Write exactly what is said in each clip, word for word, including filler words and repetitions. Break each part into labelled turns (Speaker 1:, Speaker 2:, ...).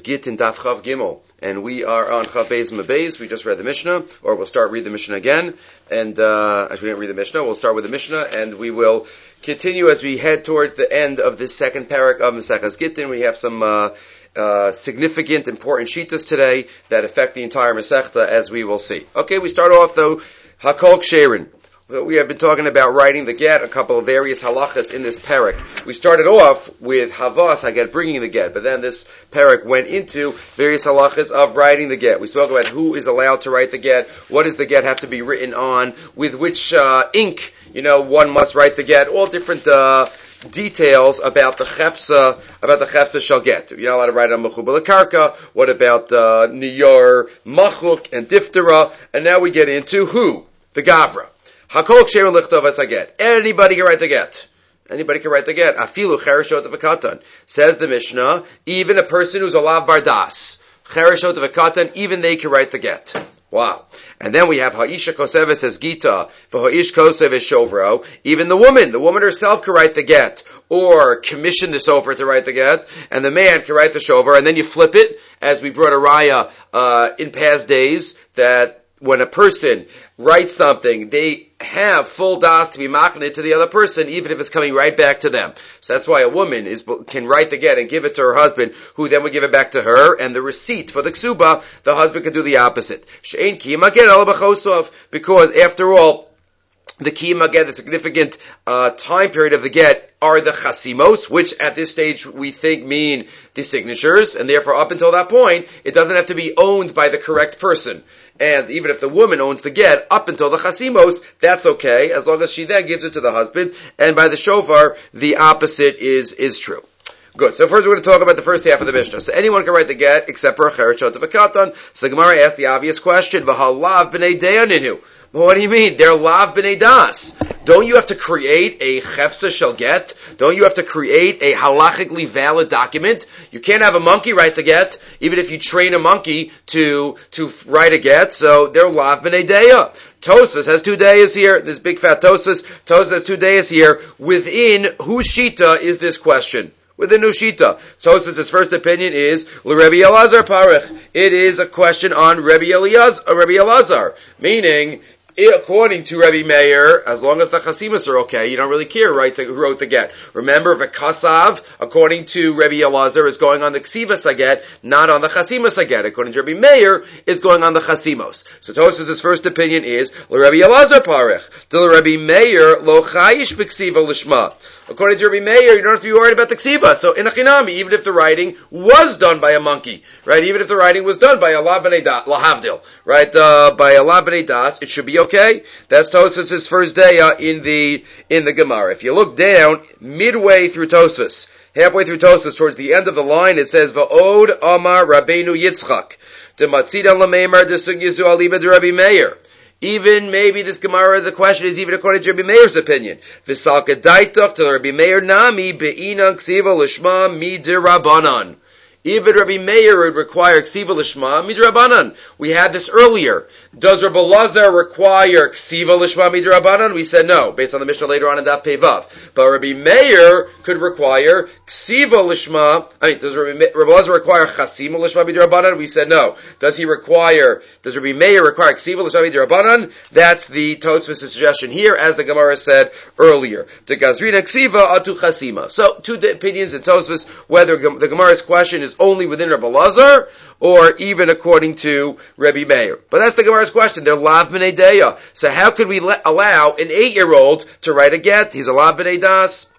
Speaker 1: Gittin Daf Chav Gimel, and we are on Chav Beis Mabeis. We just read the Mishnah, or we'll start read the Mishnah again. And uh, as we didn't read the Mishnah, we'll start with the Mishnah, and we will continue as we head towards the end of this second parak of Maseches Gittin. We have some uh, uh, significant, important shitas today that affect the entire Masechta, as we will see. Okay, we start off though Hakol Ksherin. We have been talking about writing the get, a couple of various halachas in this parak. We started off with havas, I get bringing the get, but then this parak went into various halachas of writing the get. We spoke about who is allowed to write the get, what does the get have to be written on, with which uh, ink, you know, one must write the get, all different uh, details about the chefsa, about the chefsa shall get. You're not allowed to write on mechubal karka. What about uh, niyor machuk and diftera? And now we get into who? The gavra. Hakol ksherin lichtov as a get. Anybody can write the get. Anybody can write the get. Afilu chereshot of a katan. Says the Mishnah, even a person who's a lav bardas. Chereshot of a katan, even they can write the get. Wow. And then we have ha'isha koseves as gita, v'ha'ish kosev as shovro. Even the woman, the woman herself can write the get, or commission the sofer to write the get, and the man can write the shover, and then you flip it, as we brought a raya uh, in past days, that when a person writes something, they have full das to be machnet to the other person, even if it's coming right back to them. So that's why a woman is can write the get and give it to her husband, who then would give it back to her, and the receipt for the ksuba, the husband could do the opposite. She'ein kiyum get ala b'chosov, because after all, the kiyum get, the significant uh, time period of the get, are the chasimos, which at this stage we think mean the signatures, and therefore up until that point, it doesn't have to be owned by the correct person. And even if the woman owns the get, up until the chasimos, that's okay, as long as she then gives it to the husband, and by the shofar, the opposite is, is true. Good. So first we're going to talk about the first half of the Mishnah. So anyone can write the get, except for a chereshot of a katan. So the Gemara asked the obvious question, V'halav b'nei deyaninu. But what do you mean? They're lav b'nei das. Don't you have to create a chefsa shall get? Don't you have to create a halachically valid document? You can't have a monkey write the get, even if you train a monkey to to write a get. So they're lav b'nei deya. Tosas has two days here. This big fat Tosas. Tosas has two days here. Within whose shita is this question? Within whose shita? Tosas' first opinion is l'Rebbe Elazar parich. It is a question on Rebbe Elazar, Rebbe Elazar, meaning, according to Rebbe Meir, as long as the chasimas are okay, you don't really care, right, who wrote the get. Remember, the kasav, according to Rebbe Elazar, is going on the ksivas get, not on the chasimas get. According to Rebbe Meir, it's going on the chasimos. So Tosfos' first opinion is, l'Rebbe Elazar parich, to Rebbe Meir, lo chayish b'ksiva l'shma. According to Rebbe Meir, you don't have to be worried about the ksiva. So in a chinami, even if the writing was done by a monkey, right? Even if the writing was done by a la b'nei das, lahavdil, right? Uh, by a la b'nei das, it should be okay. That's Tosfos' first day uh, in the in the Gemara. If you look down midway through Tosfos, halfway through Tosfos, towards the end of the line, it says Va'od Amar Rabbeinu Yitzchak Dematzidan Lameimar Desugyizu Aliba de Rebbe Meir. Even maybe this Gemara, the question is even according to Rebbe Meir's opinion. V'salka daitach to Rebbe Meir nami be'inan ksiva l'shma midirabanan. Even Rebbe Meir would require ksiva l'shma midirabanan. We had this earlier. Does Rebbe Elazar require ksiva l'shma midirabanan? We said no, based on the Mishnah later on in Daf Pevav. But Rebbe Meir could require ksiva l'shma. I mean, does Rebbe, Rebbe Elazar require chasima l'shma midirabanan? We said no. Does he require? Does Rebbe Meir require ksiva l'shma midirabanan? That's the Tosfos' suggestion here, as the Gemara said earlier. To gazrina ksiva atu chasima. So two opinions in Tosfos whether the Gemara's question is only within Rebbe Elazar or even according to Rebbe Meir. But that's the Gemara's question. They're lav b'nei deya. So how could we let, allow an eight-year-old to write a get? He's a lav b'nei das.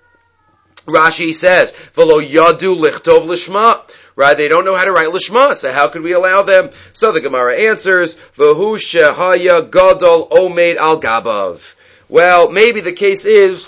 Speaker 1: Rashi says, v'lo yadu lichtov l'shma. Right? They don't know how to write lishma. So how could we allow them? So the Gemara answers, v'hu shehaya gadol omeid al gabav. Well, maybe the case is,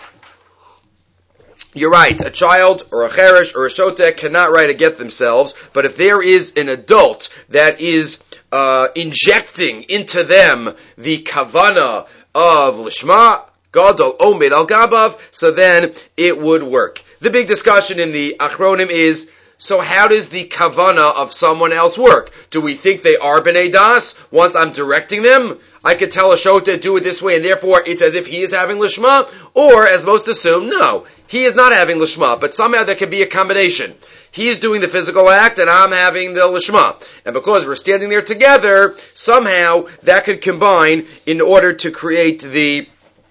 Speaker 1: you're right, a child or a cheresh or a shotek cannot write a get themselves, but if there is an adult that is uh, injecting into them the kavana of lishma, gadol omed al gabav, so then it would work. The big discussion in the Achronim is, so how does the kavana of someone else work? Do we think they are b'nei das once I'm directing them? I could tell a shota do it this way, and therefore it's as if he is having lishma, or as most assume, no, he is not having lishma, but somehow there can be a combination. He's doing the physical act and I'm having the lishma. And because we're standing there together, somehow that could combine in order to create the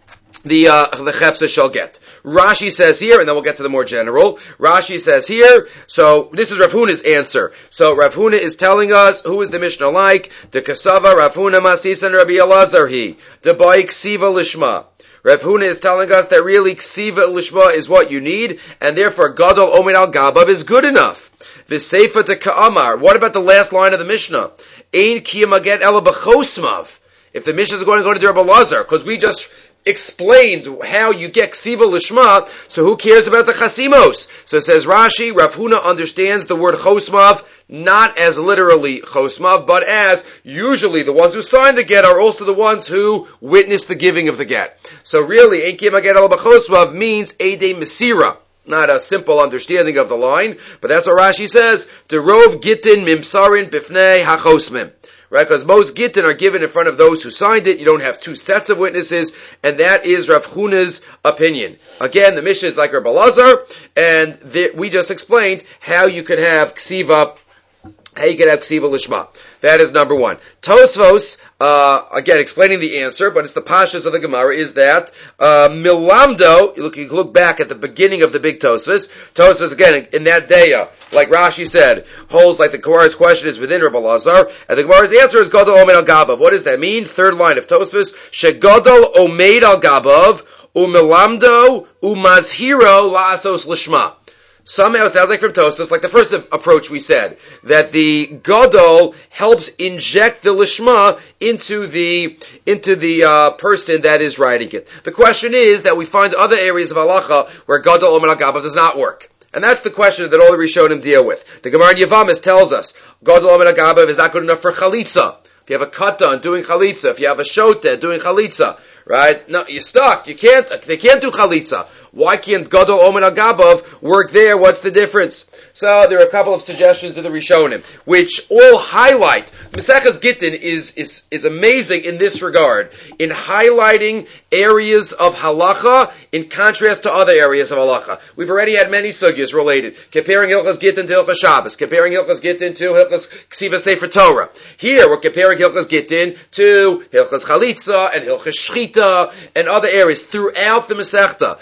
Speaker 1: the uh, the chefsa shall get. Rashi says here, and then we'll get to the more general. Rashi says here, so this is Rav Huna's answer. So Rav Huna is telling us, who is the Mishnah like? The Kasava, Rav Huna, Masis, and Rabbi Elazar he. The Bai Ksiva Lishma. Rav Huna is telling us that really Ksiva Lishma is what you need, and therefore Gadol Omer Al Gabav is good enough. The Seifa to Ka'amar. What about the last line of the Mishnah? Ein Kiyamaget Ela B'chosmav. If the Mishnah is going to go to Rabbi Elazar, because we just explained how you get ksiva lishma, so who cares about the chasimos? So it says Rashi, Rav Huna understands the word chosmav not as literally chosmav, but as usually the ones who sign the get are also the ones who witness the giving of the get. So really, ein kiyam haget al b'chosmav means eidei mesira. Not a simple understanding of the line, but that's what Rashi says. Derov gitin mimsarin bifnei hachosmim. Right, because most gittin are given in front of those who signed it. You don't have two sets of witnesses, and that is Rav Huna's opinion. Again, the Mishnah is like Rabbi Elazar, and the, we just explained how you could have ksiva, how you could have ksiva lishma. That is number one. Tosfos, uh, again, explaining the answer, but it's the pashas of the Gemara, is that, uh, milamdo, you look, you look back at the beginning of the big Tosfos. Tosfos, again, in that day, uh, like Rashi said, holds like the Gemara's question is within Rabbi Elazar, and the Gemara's answer is Gadol Omeid Al Gabav. What does that mean? Third line of Tosfos, Shegadol Omeid Al Gabav, Umilamdo, Umazhiro La'asos Lishma. Somehow it sounds like from Tosfos, like the first approach we said, that the Gadol helps inject the Lishma into the, into the, uh, person that is writing it. The question is that we find other areas of halacha where Gadol Omeid Al Gabav does not work. And that's the question that all the Rishonim deal with. The Gemara in Yavamis tells us, Gadol Omeid Al Gabav is not good enough for chalitza. If you have a katan doing chalitza, if you have a shoteh doing chalitza, right? No, you're stuck. You can't, they can't do chalitza. Why can't Gadol Omeid Al Gabav work there? What's the difference? So there are a couple of suggestions of the Rishonim, which all highlight. Maseches Gittin is, is, is amazing in this regard, in highlighting areas of halacha in contrast to other areas of halacha. We've already had many sugyas related, comparing Hilchas Gittin to Hilchas Shabbos, comparing Hilchas Gittin to Hilchas Ksiva Sefer Torah. Here we're comparing Hilchas Gittin to Hilchas Chalitza and Hilchas Shchita and other areas throughout the Masechta.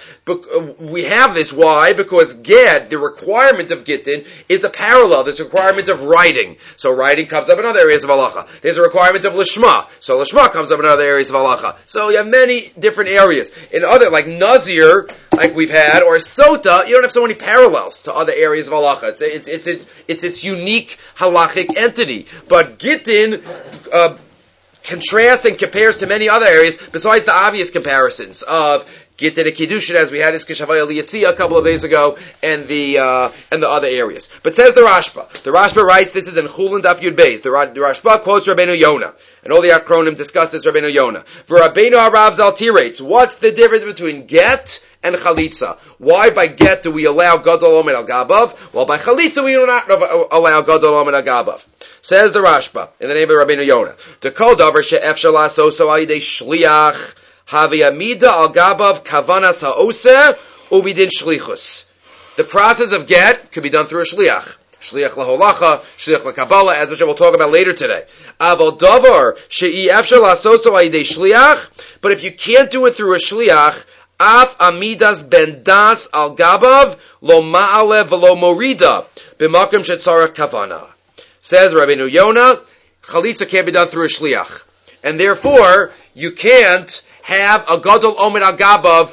Speaker 1: We have this, why? Because Ged, the requirement of Gittin, is a parallel. There's a requirement of writing. So writing comes up in other areas of halacha. There's a requirement of Lishma. So Lishma comes up in other areas of halacha. So you have many different areas. In other, like Nazir, like we've had, or Sota, you don't have so many parallels to other areas of halacha. It's it's it's it's, it's its unique halachic entity. But Gittin, uh, contrasts and compares to many other areas besides the obvious comparisons of Gittin and Kiddushin, as we had in Kishavaya Liyatzia a couple of days ago, and the uh, and the other areas. But says the Rashba. The Rashba writes, this is in Chulin Daf Yud Beis. The, the Rashba quotes Rabbeinu Yonah, and all the Akronim discuss this Rabbeinu Yonah. For Rabbeinu Harav Zal tirates, what's the difference between get and chalitza? Why by get do we allow Gadol Omeid Al Gabav? Well, by chalitza we do not allow Gadol Omeid Al Gabav. Says the Rashba, in the name of Rabbeinu Yonah, to kol davar she'efshar la'asoso al yidei shliach havi amida al gabav kavanas ha'oseh ubidin shlichus. The process of get could be done through a shliach. Shliach laholacha, shliach lakabbalah, as which we'll talk about later today. Aval davar she'i efshar la'asoso al yidei shliach, but if you can't do it through a shliach, af amidas ben das al gabav lo ma'ale v'lo morida b'makom shetzarach kavana. Says Rabbeinu Yonah, chalitza can't be done through a shliach, and therefore you can't have a Gadol Omeid Al Gabav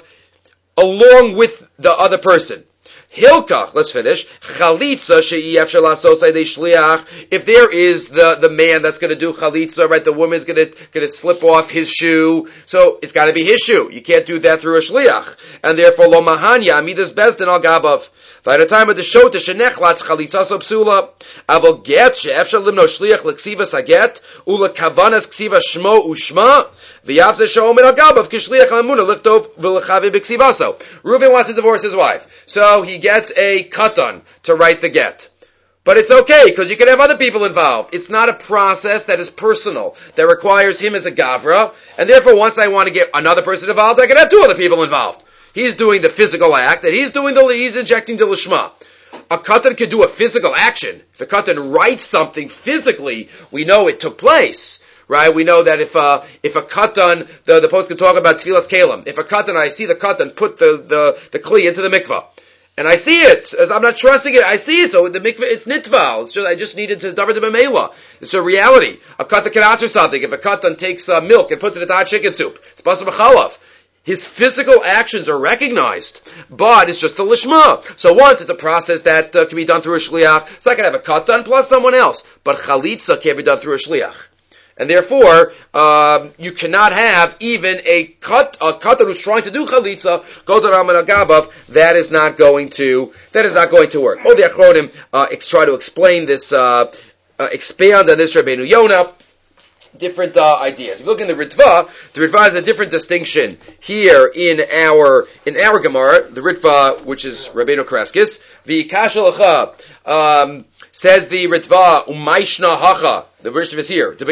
Speaker 1: along with the other person. Hilkach, let's finish. Chalitza she'i efshar la'asos al yidei shliach. If there is the, the man that's going to do chalitza, right? The woman's going to going to slip off his shoe, so it's got to be his shoe. You can't do that through a shliach, and therefore lo mahanya amidas bezdin al gabav. By the time of the shota shenechlatz chalitza so psula, avol get she'efshar limno shliach l'ksivas haget ula kavanas ksiva shmo ushma v'yavzeh she'omeid al gabav k'shliach ha'amuna lichtov v'lechavi b'ksivaso. Reuven wants to divorce his wife, so he gets a katan to write the get. But it's okay, because you can have other people involved. It's not a process that is personal, that requires him as a gavra, and therefore once I want to get another person involved, I can have two other people involved. He's doing the physical act, and he's doing the, he's injecting the lishma. a katan could do a physical action. If a katan writes something physically, we know it took place. Right? We know that if uh, if a katan, the, the post can talk about tefillas kalim. If a katan, I see the katan put the, the, the kli into the mikvah. And I see it. I'm not trusting it. I see it. So the mikvah, it's nitval. It's just, I just needed to davar de b'meila. It's a reality. A katan can answer something. If a katan takes uh, milk and puts it in hot chicken soup, it's basar b'chalav. His physical actions are recognized, but it's just a lishma. So once it's a process that uh, can be done through a shliach, so I can have a katan plus someone else. But chalitza can't be done through a shliach. And therefore, um, you cannot have even a cut, a katan who's trying to do chalitza, go to Raman Agabav, that is not going to, that is not going to work. All the Achronim, uh, try to explain this, uh, uh, expand on this Rabbeinu Yonah, different, uh, ideas. If you look in the Ritva, the Ritva has a different distinction here in our, in our Gemara, the Ritva, which is Rabbeinu Kraskis, the Kashalacha, um, says the Ritva, Umayshna Hacha, the verse is here. The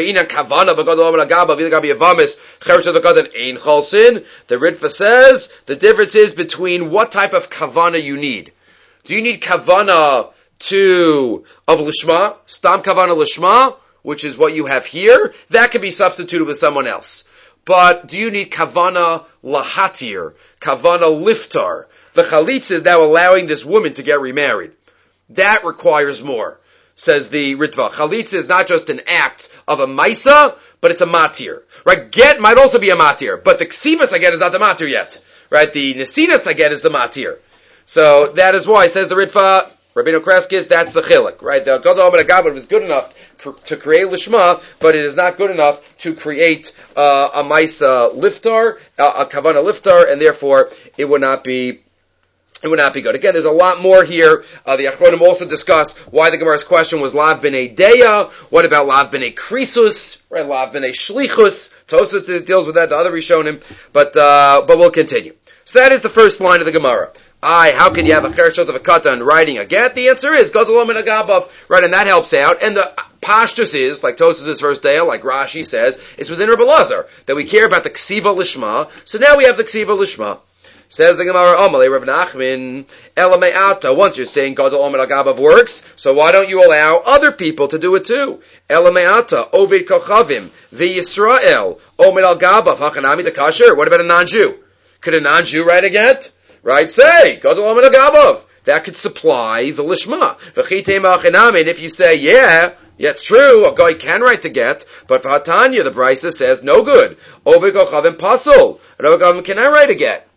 Speaker 1: Ritva says the difference is between what type of kavana you need. Do you need kavana to of lishma, stam kavana lishma, which is what you have here? That can be substituted with someone else. But do you need kavana lahatir, kavana liftar? The chalitza is now allowing this woman to get remarried. That requires more. Says the Ritva. Chalitza is not just an act of a maisa, but it's a matir. Right? Get might also be a matir, but the ksivas I get is not the matir yet. Right? The nesinas I get is the matir. So that is why, says the Ritva, Rabbeinu Kreskis, that's the chilek. Right? The Gadol Amid Agabad was good enough to create lishma, but it is not good enough to create uh, a maisa liftar, uh, a kavana liftar, and therefore it would not be It would not be good. Again, there's a lot more here. Uh, the Achronim also discuss why the Gemara's question was Lav b'nei Deya. What about Lav b'nei Krisus? Right, Lav b'nei Shlichus. Tosas deals with that, the other Rishonim. But, uh, but we'll continue. So that is the first line of the Gemara. I, how can you have a chershot of a katan writing a get? The answer is Gadol Amid Agabav. Right, and that helps out. And the pashtus is, like Tosas' first day, like Rashi says, it's within Rebbe Lazar, that we care about the ksiva lishma. So now we have the ksiva lishma. Says the Gemara, Amalei Rav Nachman, Elamei Ata. Once you're saying Gadol Amid Agabav works, so why don't you allow other people to do it too? Elamei Ata, Ovid Kochavim, V'Yisrael, Amid Agabav, Hachanami the Kasher. What about a non-Jew? Could a non-Jew write a get? Right? Say, Gadol Amid Agabav. That could supply the Lishma. V'Chitema Hachanami, and if you say, yeah, yeah, it's true, a guy can write the get, but for Hatanya, the Brisa says, no good. Ovid Kochavim Pasul. And Ovid Kochavim can I write a get?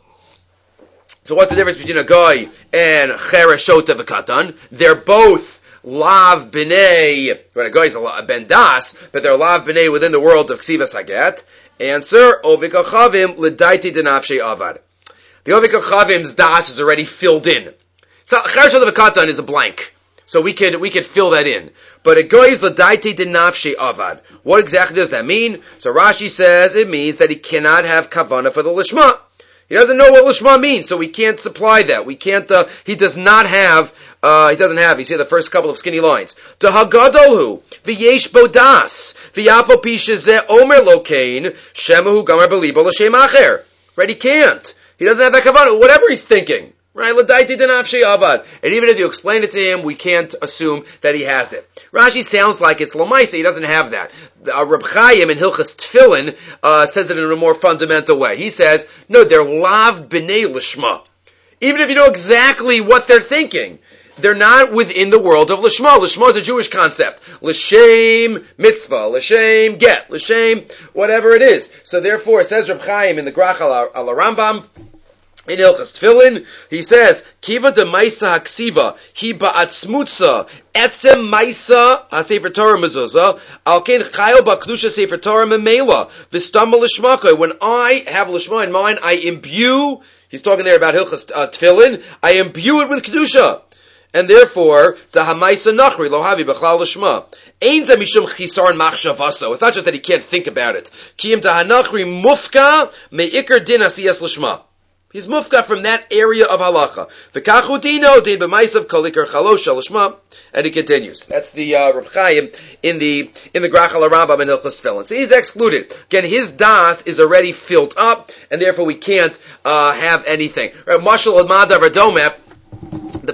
Speaker 1: So what's the difference between a guy and Chereshot of a katan? They're both lav b'nei, right, a guy's a ben das, but they're lav b'nei within the world of ksivas haget. Answer, ovik achavim l'daiti denafshei avad. The ovik achavim's das is already filled in. So Chereshot of a katan is a blank. So we could, we could fill that in. But a guy's l'daiti denafshei avad. What exactly does that mean? So Rashi says it means that he cannot have kavanah for the lishma. He doesn't know what lishma means, so we can't supply that. We can't, uh, he does not have, uh, he doesn't have, you see the first couple of skinny lines. To hagadolhu, v'yesh bodas, v'yapo pisha ze omer lokain, shemahu gamar belibo l'shem acher. Right, he can't. He doesn't have that kavanah, whatever he's thinking. Right, l'daiti denafshei avad. And even if you explain it to him, we can't assume that he has it. Rashi sounds like it's lamaisa, he doesn't have that. Uh, Reb Chaim in Hilchas Tefillin uh, says it in a more fundamental way. He says, no, they're lav b'nei lishma. Even if you know exactly what they're thinking, they're not within the world of lishma. Lishma is a Jewish concept. L'shem mitzvah, l'shem get, l'shem whatever it is. So therefore, it says Reb Chaim in the Grach al Rambam, in Hilchas Tefillin, he says, Kiva de Maisa Haksiva, Hi Ba'atzmutza, Etzem Maisa HaSefer Torah Mezuzah, Alkein Chayo Ba'Kedusha Sefer Torah Memela, V'Stama Lishmaka. When I have Lishma in mind, I imbue, he's talking there about Hilchas uh, Tefillin, I imbue it with Kedusha. And therefore, the Hamaisa Nachri, Lohavi B'Chlal Lishma. Ein Zeh Mishum Chisar Machshavaso. It's not just that he can't think about it. Kiyim Tahanachri Mufka Me'ikar Din Asiyas Lishma. He's mufka from that area of halacha. V'kachutino din b'maisav kolikar chalosha l'shma. And he continues. That's the uh, Reb Chaim in the in the Grach al Rambam in Hilchos Tefillin. So he's excluded. Again, his das is already filled up, and therefore we can't uh, have anything. Mashal Admadav Radomep. The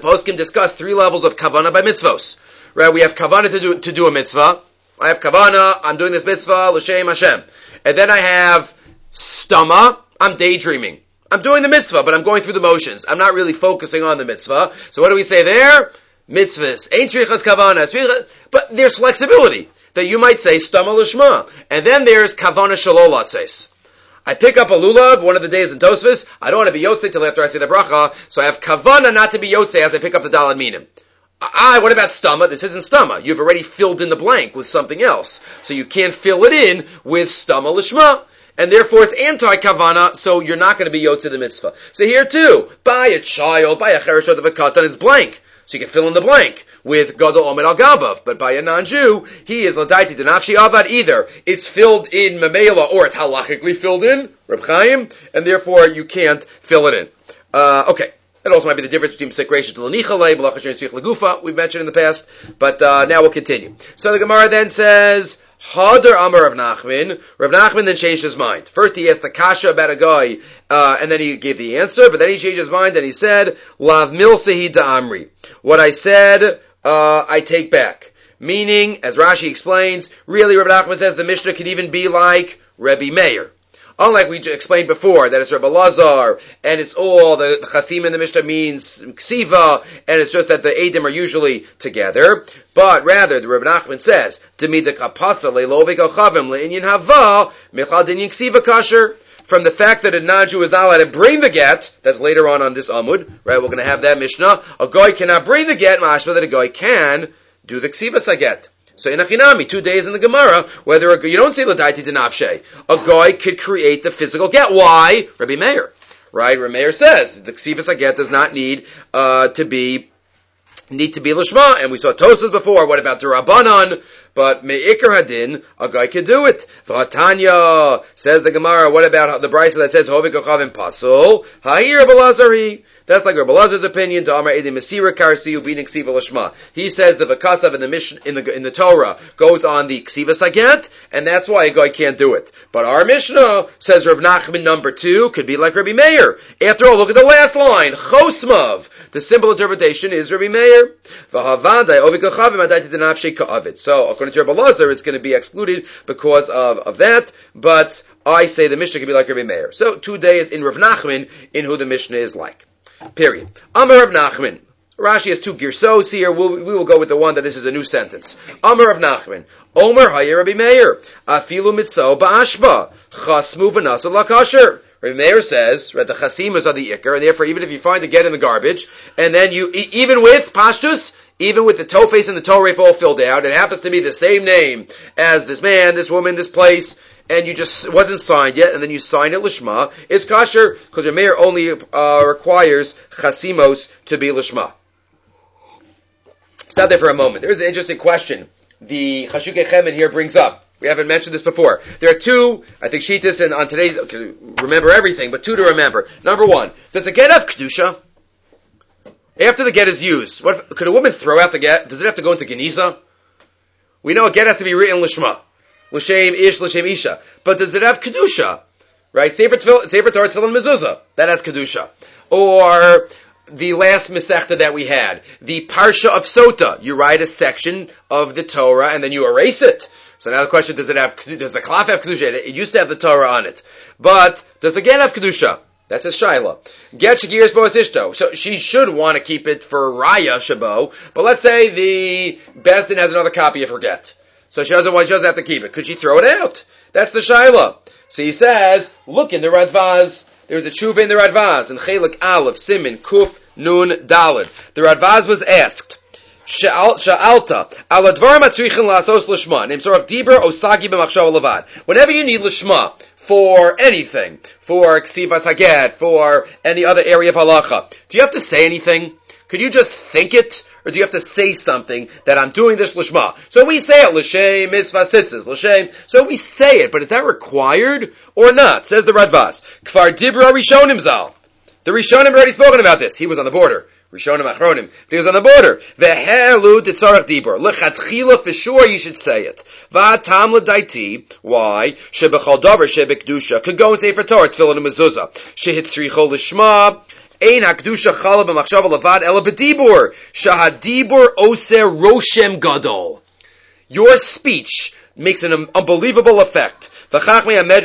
Speaker 1: poskim discuss three levels of kavana by mitzvos. Right? We have kavana to do to do a mitzvah. I have kavana. I'm doing this mitzvah l'shem Hashem, and then I have stama. I'm daydreaming. I'm doing the mitzvah, but I'm going through the motions. I'm not really focusing on the mitzvah. So what do we say there? Mitzvahs. Ain't tzrichas kavana. But there's flexibility that you might say stama l'shma, and then there's kavana shalol latzes. I pick up a lulav one of the days in Tosfos. I don't want to be yotzei till after I say the bracha, so I have kavana not to be yotzei as I pick up the dalad minim. Ah, what about stama? This isn't stama. You've already filled in the blank with something else, so you can't fill it in with stama l'shma, and therefore it's anti-kavana, so you're not going to be yotzei the mitzvah. So here too, by a child, by a chereshot of a katan, it's blank, so you can fill in the blank with Gadol Omer Al Gabav. But by a non-Jew, he is Ladaiti Denafshi Avad either. It's filled in Mamela, or it's halachically filled in, Reb Chaim, and therefore you can't fill it in. Uh, okay. That also might be the difference between Sekresh to Lanichale, B'lach Hashem Yisrich Lagufa, we've mentioned in the past, but uh, now we'll continue. So the Gemara then says, Hadar Amar Rav Nachman. Rav Nachman then changed his mind. First he asked the kasha about a guy, uh, and then he gave the answer, but then he changed his mind and he said, Lav Milsehi Da'amri. What I said, Uh, I take back. Meaning, as Rashi explains, really Rabbi Nachman says the Mishnah could even be like Rebbe Meir. Unlike we explained before, that it's Rebbe Lazar, and it's all, the, the Chasim in the Mishnah means Ksiva, and it's just that the Eidim are usually together. But rather, the Rabbi Nachman says, Demida kapasa le'lovik al-chavim le'inyin hava, michal dinyin Ksiva kasher. From the fact that a non-Jew is not allowed to bring the get, that's later on on this Amud, right, we're going to have that Mishnah, a guy cannot bring the get, mashma that a guy can do the Ksivas Haget. So in Achinami, two days in the Gemara, whether a, you don't say L'daiti Denafshe, a guy could create the physical get. Why? Rabbi Meir. Right? Rabbi Meir says the Ksivas Haget does not need uh, to be need to be Lishma, and we saw Tosas before. What about Durabanan? But Me'ikar Hadin, a guy could do it. V'atanya, says the Gemara, what about the Brisa that says, Hovik Ochavim Pasul? Ha'ir Balazari. That's like Rabbi Lazar's opinion. Da'amar Edim Mesira Karsi Ubin Ksiva Lashma. He says the Vakasav in the mission, in the, in the Torah goes on the Ksiva Saget, and that's why a guy can't do it. But our Mishnah says Rav Nachman number two could be like Rabbi Meir. After all, look at the last line. Chosmav. The simple interpretation is Rabbi Meir. So, according to Rabbi Lazar, it's going to be excluded because of, of that, but I say the Mishnah could be like Rabbi Meir. So, two days in Rav Nachman, in who the Mishnah is like. Period. Amar Rav Nachman. Rashi has two girsos here. We'll, we will go with the one that this is a new sentence. Amar Rav Nachman. Omer Hayir Rabbi Meir. Afilu mitzo ba'ashba. Chasmu v'nasu lakasher. Rabbi Meir says, right, the chasimas are the ikar, and therefore even if you find the get in the garbage, and then you, e- even with pashtus, even with the tofes and the toref all filled out, it happens to be the same name as this man, this woman, this place, and you just, it wasn't signed yet, and then you sign it lishma, it's kasher, because Rabbi Meir only uh, requires chasimos to be lishma. Stop there for a moment. There's an interesting question the Chashukei Chemed here brings up. We haven't mentioned this before. There are two, I think Shitas and on today's, okay, remember everything, but two to remember. Number one, does a get have Kedusha? After the get is used, what, could a woman throw out the get? Does it have to go into Geniza? We know a get has to be written Lishma. L'shem ish, l'shem isha. But does it have Kedusha? Right? Sefer Torah, Tefillin, Mezuzah. That has Kedusha. Or the last Masechta that we had, the Parsha of Sota. You write a section of the Torah and then you erase it. So now the question, does it have, does the Klaf have Kedusha? It used to have the Torah on it. But, does the Get have Kedusha? That's a Shaila. Get Shagiris Boas Ishto. So she should want to keep it for Raya Shabo, but let's say the Bezdin has another copy of her Get. So she doesn't want, she doesn't have to keep it. Could she throw it out? That's the Shaila. So he says, look in the Radvaz. There's a tshuva in the Radvaz, in Chelik Aleph, Simin, Kuf, Nun, Daled. The Radvaz was asked, Sha'alta, ala dvar matzrichin la'asos l'shma, name sort of dibur osagi b'machshava levad. Whenever you need l'shma for anything, for ksivas haget, for any other area of halacha, do you have to say anything? Could you just think it? Or do you have to say something that I'm doing this l'shma? So we say it, l'shem mitzvah sitzes, l'shem. So we say it, but is that required or not? Says the Radvaz. Kfar dibra rishonim zal. The Rishonim already spoken about this. He was on the border. Rishonim Achronim. But he was on the border. V'helu titzarach dibur. L'chatchila, for sure you should say it. V'atam l'daiti. Why? Shebechal davar shebekdusha. Could go and say for Torah, tefillin and mezuzah. Shehitzricho l'shma. Ein hakdusha chala b'machshava levad ela b'dibur. Shahadibur oser roshem gadol. Your speech makes an unbelievable effect. So says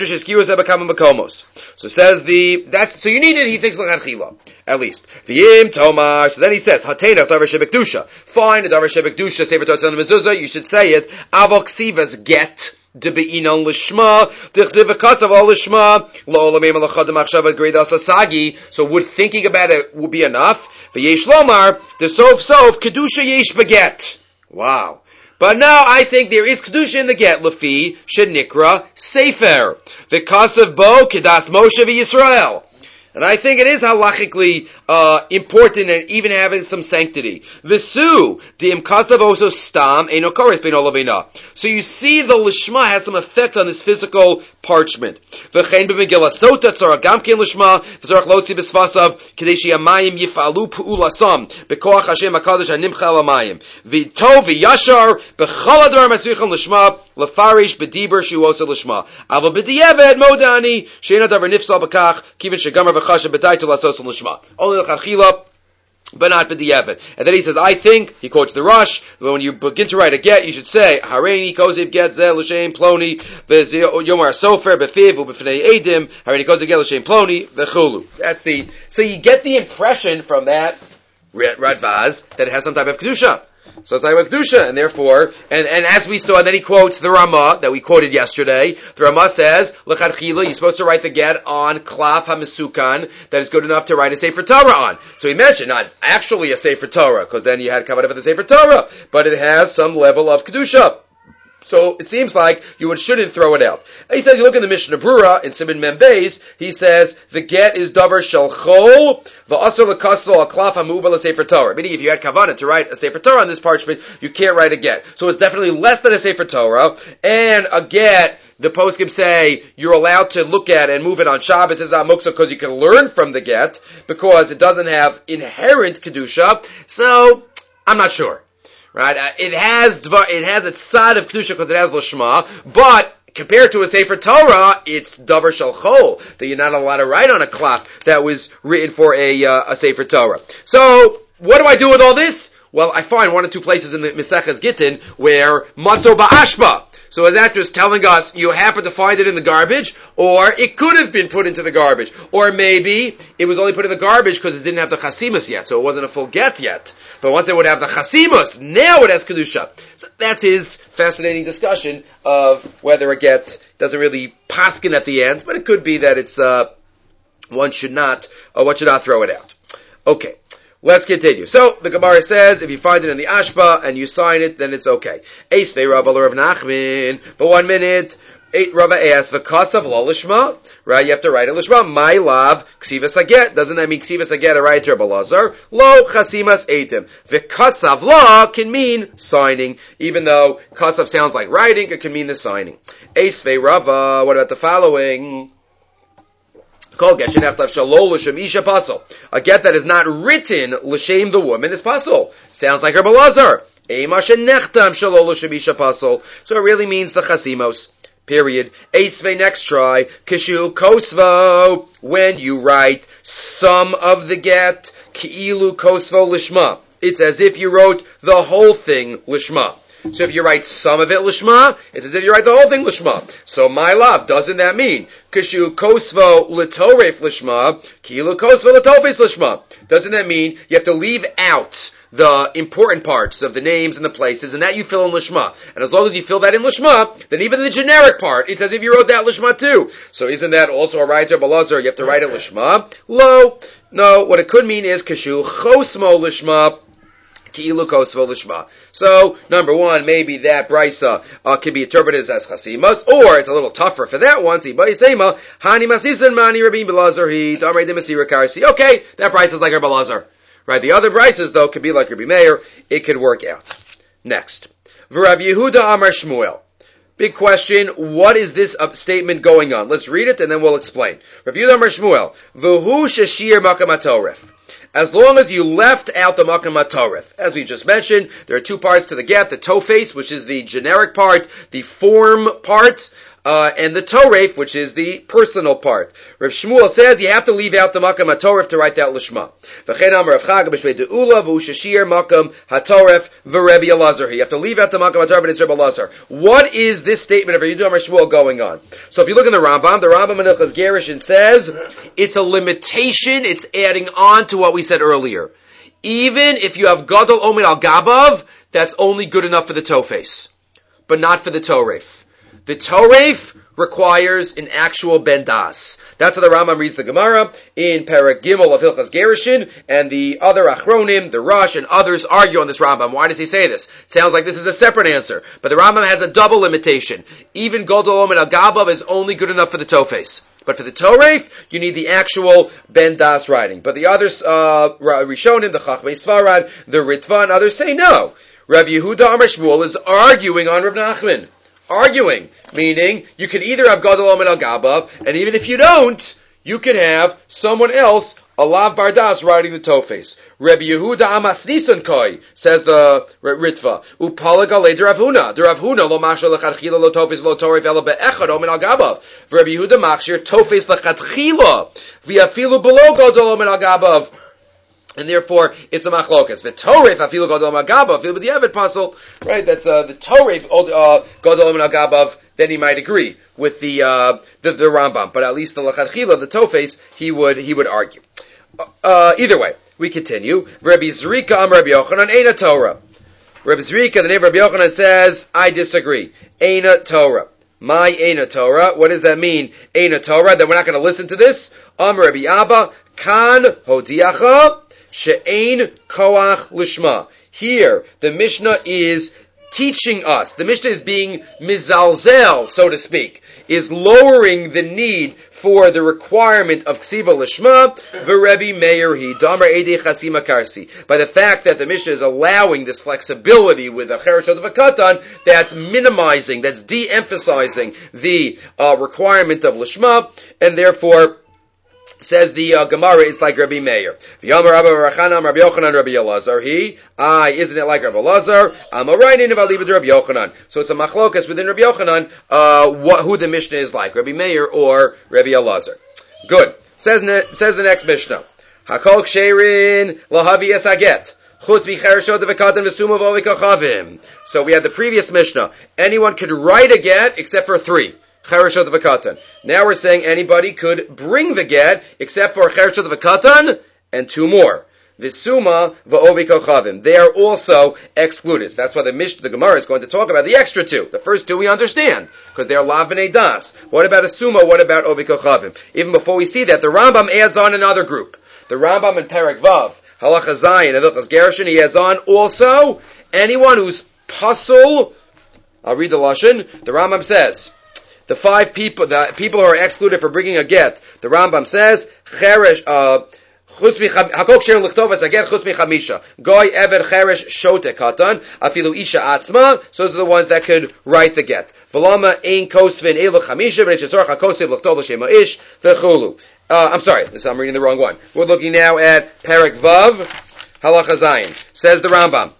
Speaker 1: the, that's, so you need it, he thinks l'chadchila, at least. V'yim tomar, so then he says, hatena davar shebekdusha. Fine, davar shebekdusha, sefer Torah on the mezuzah, you should say it, avok sivas get, de be'inon l'shma, d'chziv v'kasav al l'shma, lo'olamim alachadam achshav greidas asagi, so would thinking about it would be enough. V'yesh lomar, the sof sof, kedusha yesh beget. Wow. But now I think there is kedusha in the get, lefi shenikra sefer v'kasav bo kedas Moshe v'Yisrael, and I think it is halachically uh, important and even having some sanctity. V'su the imkasav also stam eno kores bein olavina. So you see the lishma has some effect on this physical parchment. V'chein b'megillah sota tzara gamkein lishma v'zorach lotzi b'svasav kedei she'amayim yifalu pu'ulasam b'koach Hashem hakadosh hanimcha alamayim v'tov v'yashar b'chol advar masrichon lishma lefarish b'diber shuosa lishma ava b'diavad modani she'ena davar nifsal b'kach kivin shegamar v'chasha b'daitu lasos lishma. Only l'chadchila, but not b'diavad. And then he says, I think, he quotes the Rush, when you begin to write a get, you should say, Hareini kosev get zeh l'shem ploni, v'yomar sofer b'fiv u'b'fnei edim, Hareini kosev get l'shem ploni, v'chulu. That's the, so you get the impression from that Radvaz that it has some type of kedusha. So it's like a kedusha, and therefore, and, and as we saw, then he quotes the Ramah that we quoted yesterday. The Ramah says, l'chadchila, you're supposed to write the get on klaf ha-mesukan, that is good enough to write a Sefer Torah on. So he mentioned not actually a Sefer Torah, because then you had kavanah for the Sefer Torah, but it has some level of kedusha. So it seems like you would, shouldn't throw it out. And he says, you look in the Mishnah Brura, in Siman Mem Beis, he says, the get is davar shel chol, v'asur l'kasel al-klaf ha'mu'uba l'sefer Torah. Meaning, if you had kavanah to write a Sefer Torah on this parchment, you can't write a get. So it's definitely less than a Sefer Torah, and a get, the poskim say, you're allowed to look at and move it on Shabbos as amuksa, because you can learn from the get, because it doesn't have inherent kedusha. So, I'm not sure. Right? Uh, it has it has its side of kedusha because it has lishma, but compared to a Sefer Torah, it's davar shel chol, that you're not allowed to write on a cloth that was written for a uh, a Sefer Torah. So, what do I do with all this? Well, I find one or two places in the Maseches Gittin where matzo ba'ashba. So is that just telling us you happen to find it in the garbage, or it could have been put into the garbage, or maybe it was only put in the garbage because it didn't have the chasimus yet, so it wasn't a full get yet. But once it would have the chasimus, now it has kedusha. So that's his fascinating discussion of whether a get doesn't really paskin at the end, but it could be that it's uh, one should not, or one should not throw it out. Okay. Let's continue. So, the Gemara says, if you find it in the Ashba and you sign it, then it's okay. Eisvei Rava Rav Nachman. But one minute, Rava asks, V'kasav lo lishma. Right, you have to write it lishma. My love, ksivas aget. Doesn't that mean ksivas aget, a write to Rabbi Lazar? Lo chasimas etim. V'kasav lo can mean signing. Even though kasav sounds like writing, it can mean the signing. Eisvei Rava, what about the following? A get that is not written l'shem the woman is pasul. Sounds like Rabbi Lazar. So it really means the chasimos. Period. Eisvei, next try. Kishu kosvo, when you write some of the get, ki'ilu kosvo lishma. It's as if you wrote the whole thing lishma. So if you write some of it lishma, it's as if you write the whole thing lishma. So my love, doesn't that mean kishu kosvo litoref lishma, kilu kosvo litofes lishma? Doesn't that mean you have to leave out the important parts of the names and the places, and that you fill in lishma? And as long as you fill that in lishma, then even the generic part, it's as if you wrote that lishma too. So isn't that also a writer balazar? You have to write it lishma. Lo, no. What it could mean is kishu chosmo lishma. So, number one, maybe that brisa uh, can be interpreted as chasimas, or it's a little tougher for that one. Okay, that brisa is like Rabbi Lazar. Right, the other brises, though, could be like Rabbi Meir. It could work out. Next. V'Rav Yehuda Amar Shmuel. Big question, what is this uh, statement going on? Let's read it and then we'll explain. Rav Yehuda Amar Shmuel. V'hu shashir makam hatoref. As long as you left out the makam hatoref. As we just mentioned, there are two parts to the get, the tofes, which is the generic part, the form part, uh, and the toref, which is the personal part. Rav Shmuel says you have to leave out the makam hatoref to write that lishma. V'chein amar Rav Chaga b'shvei de'ula v'ushashir makam hatoref v'Rebbe Elazar. You have to leave out the makam hatoref, but it's Rebbe Elazar. What is this statement of Rav Yehuda Amar Shmuel going on? So if you look in the Rambam, the Rambam in Hilchos Gerushin says it's a limitation. It's adding on to what we said earlier. Even if you have gadol omer al gabav, that's only good enough for the tofes, but not for the toref. The toref requires an actual ben das. That's how the Rambam reads the Gemara in Perek Gimel of Hilchos Gerushin, and the other Achronim, the Rosh, and others argue on this Rambam. Why does he say this? Sounds like this is a separate answer, but the Rambam has a double limitation. Even Gadol Omer al Gabav is only good enough for the tofes. But for the toref, you need the actual ben das writing. But the others, uh, Rishonim, the Chachmei Svarad, the Ritva, and others say no. Rav Yehuda Amar Shmuel is arguing on Rav Nachman. Arguing, meaning you can either have Gadol Omer al Gabav, and even if you don't, you can have someone else, Alav Bardas, writing the Tofes. Rabbi Yehuda Amas Nisan Koi, says the Ritva. Upalag alei de Rav Huna. De Rav Huna lo machshir lechatchila lo Tofes lo toref ela be'echad Omer al Gabav. Rabbi Yehuda machshir Tofes lechatchila v'afilu below Gadol Omer al Gabav. And therefore, it's a machlokas. The toref afilu gadol omer al gabav, the Evid puzzle, right? That's uh, the toref uh, gadol omer al gabav. Then he might agree with the uh, the, the Rambam, but at least the lachatchila, the tofes, he would he would argue. Uh, either way, we continue. Rabbi Zrika am Rabbi Yochanan eina Torah. Rabbi Zrika, the name of Rabbi Yochanan, says, I disagree. Eina Torah. My eina Torah. What does that mean? Eina Torah. That we're not going to listen to this. Am Rabbi Abba kan hodiacha. She'ein koach lishma. Here, the Mishnah is teaching us. The Mishnah is being mizalzel, so to speak, is lowering the need for the requirement of ksiva lishma. V'Rebbe Meir hi damar edei chasima karsi. By the fact that the Mishnah is allowing this flexibility with a chereshot of a katan, that's minimizing, that's de-emphasizing the uh, requirement of lishma, and therefore, says the uh, Gemara, it's like Rabbi Meir. V'yomer Rabbi Rachanam, Rabbi Yochanan, Rabbi Elazar. He, ah, isn't it like Rabbi Elazar? I'm a writing of Aliva to Rabbi Yochanan. So it's a machlokas within Rabbi Yochanan, uh, what, who the Mishnah is like, Rabbi Meir or Rabbi Elazar. Good. Says, ne, says the next Mishnah. Hakol ksherin lahavi es haget. Chutz v'chereshot v'katan v'suma v'ovikachavim. So we had the previous Mishnah. Anyone could write a get except for three. Chereshot v'katan. Now we're saying anybody could bring the get except for chereshot v'katan and two more. V'suma v'ovikachavim. They are also excluded. So that's why the Mishnah, the Gemara, is going to talk about the extra two. The first two we understand because they are lav b'nei das. What about a suma? What about ovikachavim? Even before we see that, the Rambam adds on another group. The Rambam in Perek Vav, Halacha Zayin, and Hilchos Gerushin, he adds on also anyone who's pasul. I'll read the lashon. The Rambam says, the five people, the people who are excluded for bringing a get, the Rambam says, Cheresh, uh, Hakok Sher Lichtov as a get Chus Michamisha. Goy Ever Cheresh Shote Katan, Afilu Isha Atzma, so those are the ones that could write the get. Velama Ein Kosvin Elu Chamisha, but it's Zorch Hakosiv Lichtov L'Shema Ish, Vechulu. Uh, I'm sorry, this, I'm reading the wrong one. We're looking now at Perek Vav, Halacha Zayin. Says the Rambam.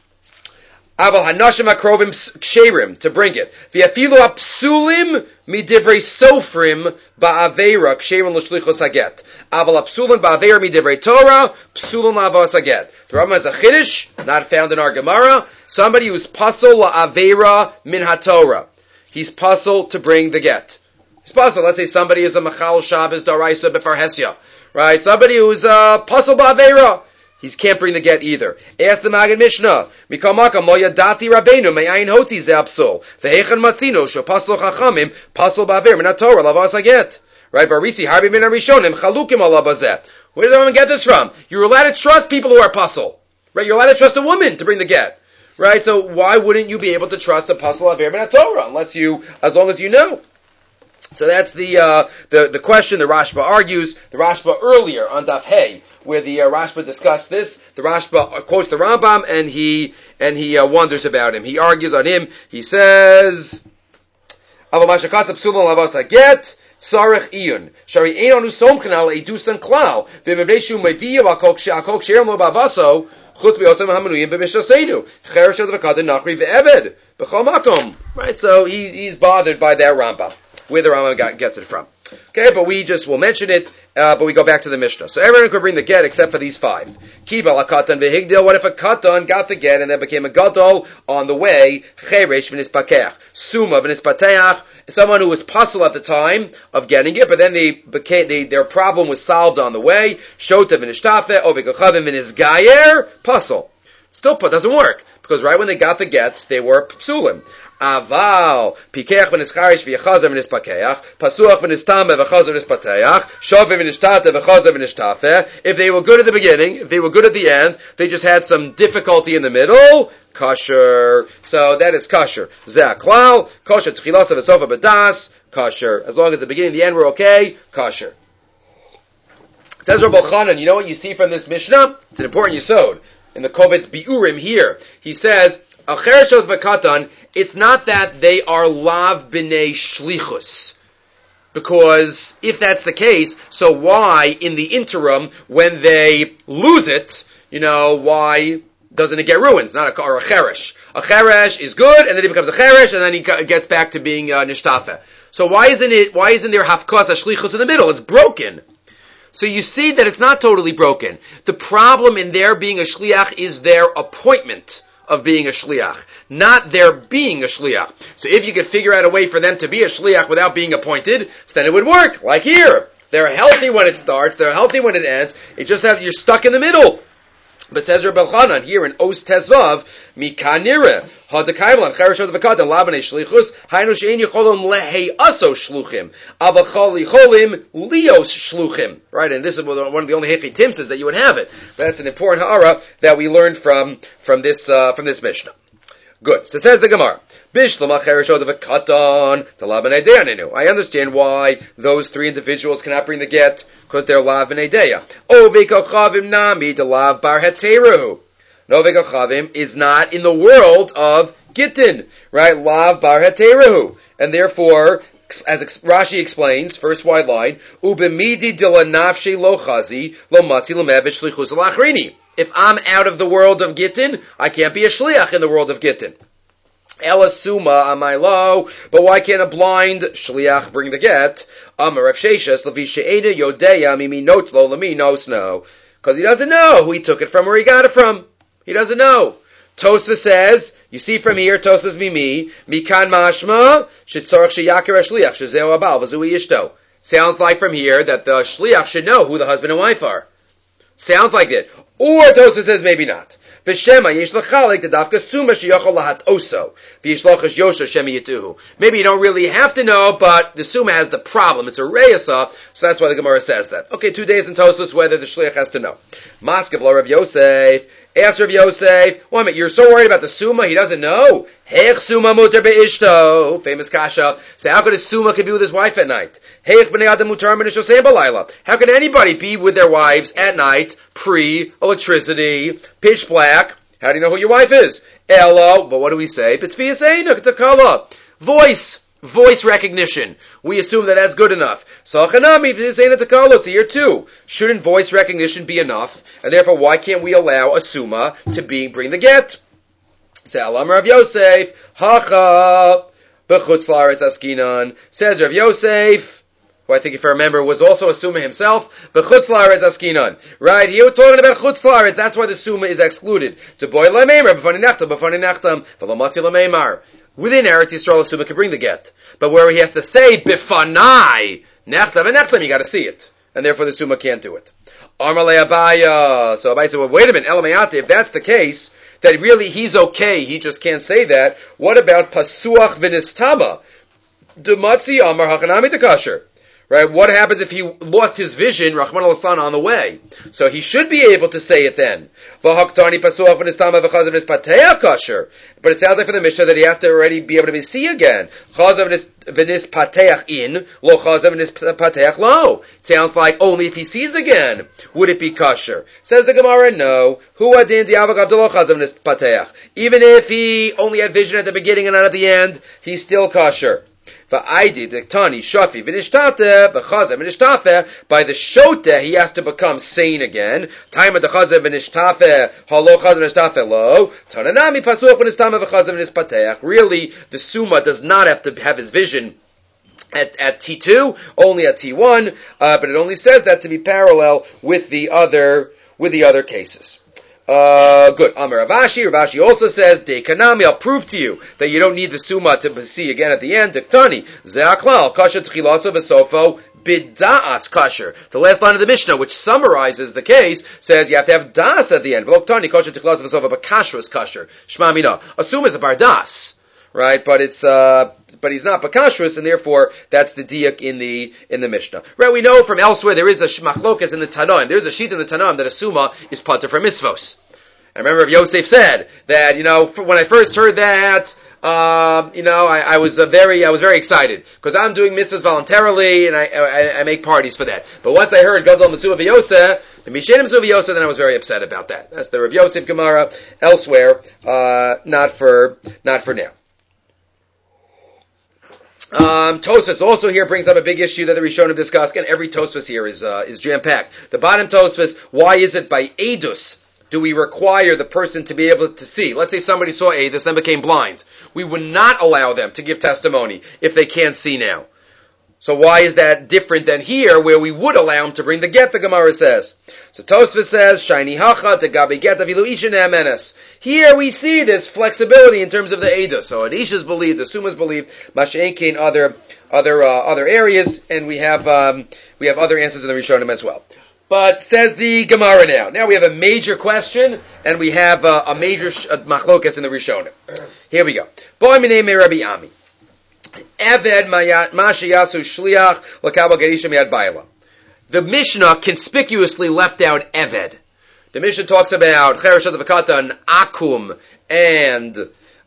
Speaker 1: Aval hanashim akrovim ksherim, to bring it. V'afilu apsulim midivrei sofrim ba'avera ksherim l'shlichos haget. Aval apsulim ba'avera midivrei Torah psulim la'avos haget. The Rambam has a chiddush, not found in our Gemara. Somebody who's pasul la'avera min haTorah. He's pasul to bring the get. He's pasul. Let's say somebody is a machal Shabbos daraisa b'far hesya, right? Somebody who's uh, pasul ba'avera. He can't bring the get either. Ask the Maggid Mishnah. Mikal makam lo yadati rabbeinu me'ayin hotzi ze apsul. Ve'hechan matzino shepaslo chachamim pasol ba'aver min haTorah lavas haget. Right? Varisi harbi min harishonim chalukim ala bazeh. Where did everyone get this from? You're allowed to trust people who are pasul. Right? You're allowed to trust a woman to bring the get. Right? So why wouldn't you be able to trust a pasol aver min haTorah unless you, as long as you know? So that's the uh, the the question the Rashba argues. The Rashba earlier on Daf Hey, where the uh, Rashba discussed this, the Rashba quotes the Rambam and he and he uh, wonders about him. He argues on him. He says, "Aval mashakatz psulam lavas haget sarich iyun shari ein anu somchen al edusan klal v'mebeshu meviyu akok akok sherem lo bavaso chutz be'osam hamanuyim b'mishasenu chereshot v'kadin nachri ve'eved B'chol makom. Right, so he, he's bothered by that Rambam, where the Rambam got, gets it from. Okay, but we just will mention it, uh, but we go back to the Mishnah. So everyone could bring the get except for these five. Kibal katan v'higdil. What if a katan got the get and then became a gadol on the way? Cheresh v'nispakeach. Suma v'nispateach. Someone who was puzzled at the time of getting it, but then they became, they, their problem was solved on the way. Shota v'nishtafe, ovekachavim v'nisgayer. Puzzle. Still doesn't work. Because right when they got the get, they were psulim. Aval, pikeach v'nischarish v'yachazer v'nispakeach, pasuach v'nistame v'chazer v'nispateach, shoveh v'nishtate v'chazer v'nishtafe. If they were good at the beginning, if they were good at the end, they just had some difficulty in the middle, kosher. So that is kosher. Zeh klal, kosher tchilasa v'sofa b'das, kosher. As long as the beginning and the end were okay, kosher. It says Rabbi Chanan, you know what you see from this Mishnah? It's an important yesod. In the Kovetz Biurim here, he says, Al chereshot v'katan, it's not that they are lav b'nei shlichus. Because if that's the case, so why in the interim, when they lose it, you know, why doesn't it get ruined? It's not a, or a cheresh. A cheresh is good, and then he becomes a cheresh, and then he gets back to being uh, nishtafe. So why isn't it, why isn't there hafkas shlichus in the middle? It's broken. So you see that it's not totally broken. The problem in their being a shliach is their appointment of being a shliach, not their being a shliach. So if you could figure out a way for them to be a shliach without being appointed, then it would work. Like here. They're healthy when it starts, they're healthy when it ends, it just have, you're stuck in the middle. But says Rabbi Chanan here in Os Tezvav, Mikanire, Hadakaimlan, Chereshot v'katan, Labanei Shlichus, Hainu she'en yicholim lehei aso shluchim, Avachol yicholim lios shluchim. Right, and this is one of the only Hechi Timsas that you would have it. But that's an important ha'ara that we learned from, from this, uh, from this Mishnah. Good. So says the Gemara, Bishlama Chereshot v'katan, Talabanei Deyaninu. I understand why those three individuals cannot bring the get, because they're lav b'nei deya. Ovekachavim nami de lav bar heteru. Novekachavim is not in the world of gittin, right? Lav bar heteru, and therefore, as Rashi explains, first wide line, ubemidi de la nafshe lo chazi lo matzi lemevet shlichus alachrini. If I'm out of the world of gittin, I can't be a shliach in the world of gittin. Ela suma amaylo, but why can't a blind shliach bring the get? Amar Rav Sheshes levi she'ena yodeya mimi notlo lemi nosno, because he doesn't know who he took it from, where he got it from. He doesn't know. Tosfos says, you see from here, Tosfos mimi mikan mashma shetzorach sheyaker shliach shezeu abal v'zui ishto. Sounds like from here that the shliach should know who the husband and wife are. Sounds like it. Or Tosfos says maybe not. V'shema yesh l'chalik d'dafka suma sheyochol lahat oso v'yishlochash yosher shemi yituhu. Maybe you don't really have to know, but the suma has the problem. It's a reyasa, so that's why the Gemara says that. Okay, two days in Tosfos whether the shliach has to know. Maskav la Rav Yosef. Ask Rav Yosef, wait a minute, you're so worried about the suma, he doesn't know? Heich suma muter be'ishto. Famous kasha. Say, how could a suma could be with his wife at night? Heich b'nei adam mutar b'nishosei b'layla. How could anybody be with their wives at night, pre-electricity, pitch black? How do you know who your wife is? Elo, but what do we say? B'tfiyasei nuktakala. Voice. Voice recognition. We assume that that's good enough. So here too. Shouldn't voice recognition be enough? And therefore, why can't we allow a suma to be bring the get? Salam Rav Yosef, hacha b'chutz laaretz askinan. Says Rav Yosef, who I think if I remember was also a suma himself, b'chutz laaretz askinan. Right, here we're talking about chutz laaretz. That's why the suma is excluded. To boy lemeimar b'fani nechtam b'fani nechtam v'lomatzi lemeimar. Within Eretz Yisrael, a suma can bring the get. But where he has to say, bifanai, nechtam and nechtam, you gotta see it. And therefore the suma can't do it. Amalei Abaya. So Abaya said, well, wait a minute, Elamayate, if that's the case, that really he's okay, he just can't say that, what about pasuach v'nistama? Dumatzi amar hachanami dekasher. Right? What happens if he lost his vision, Rahman al-Aslan, on the way? So he should be able to say it then. But it sounds like for the Mishnah that he has to already be able to see again. It sounds like only if he sees again would it be kosher. Says the Gemara, no. Even if he only had vision at the beginning and not at the end, he's still kosher. V'aidi diktani shafi v'nishtate v'chazer v'nishtafe. By the shota, he has to become sane again. Time of the chazer v'nishtafe halo chazer v'nishtafe lo. Tananami pasuch v'nishtame v'chazer v'nishpateach. Really, the summa does not have to have his vision At, at T two, only at T one, uh, but it only says that to be parallel with the other, with the other cases. Uh, good. Amar Ravashi, Ravashi also says, De kanami, I'll prove to you that you don't need the summa to see again at the end. Diktani, Ze'aklal, kasha tchilaso v'sofo, bida'as kasher. The last line of the Mishnah, which summarizes the case, says you have to have das at the end. V'loktani, kasha tchilaso v'sofo, but kashrus kasher. Shma mina. A summa is a bardas. Right, but it's uh, but he's not bakashrus, and therefore that's the diak in the in the Mishnah. Right, we know from elsewhere there is a machlokas in the Tanaim. There's a sheet in the Tanaim that a summa is pater for mitzvos. I remember if Yosef said that, you know, when I first heard that, uh, you know, I, I was uh, very I was very excited because I'm doing mitzvahs voluntarily and I, I I make parties for that. But once I heard Gadol Masuva V'Yosef, the Mishenim Masuva V'Yosef, then I was very upset about that. That's the Rav Yosef Gemara. Elsewhere, uh, not for not for now. Um, Tosfos also here brings up a big issue that the Rishonim discussed, and every Tosfos here is uh, is jam-packed. The bottom Tosfos, why is it by Eidus do we require the person to be able to see? Let's say somebody saw Eidus, then became blind. We would not allow them to give testimony if they can't see now. So why is that different than here, where we would allow them to bring the get, the Gemara says? So Tosfos says, Shiny hacha te gabi get avilu isha ne'amenes. Here we see this flexibility in terms of the Eidos. So Adishas believe, the Sumas believe, Masha'enkein other other uh, other areas, and we have um, we have other answers in the Rishonim as well. But says the Gemara now. Now we have a major question, and we have uh, a major sh- uh, machlokas in the Rishonim. Here we go. Boy minei me Rabbi Ami. Eved mashayasu shliach l'kabel gerisha miyad bayla. The Mishnah conspicuously left out Eved. The Mishnah talks about Chereshot V'Katan, Akum, and